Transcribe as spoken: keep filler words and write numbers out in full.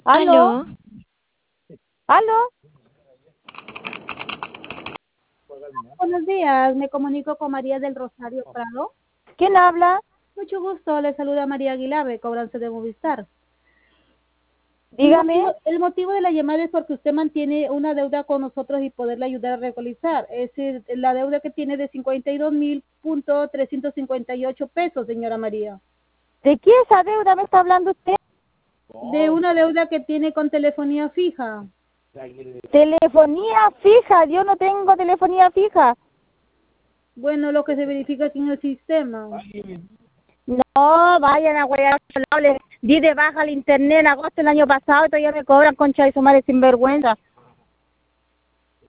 ¿Aló? Aló. ¿Aló? Buenos días, me comunico con María del Rosario Prado. ¿Quién habla? Mucho gusto, le saluda María Aguilar de Cobranza de Movistar. El Dígame. motivo, el motivo de la llamada es porque usted mantiene una deuda con nosotros y poderle ayudar a regularizar. Es decir, la deuda que tiene de cincuenta y dos mil punto trescientos cincuenta y ocho pesos, señora María. ¿De qué esa deuda me está hablando usted? De una deuda que tiene con telefonía fija. Telefonía fija, yo no tengo telefonía fija. Bueno, lo que se verifica aquí en el sistema. No, vayan a huear, le di de baja el internet en agosto del año pasado y todavía me cobran concha de su madre sinvergüenza.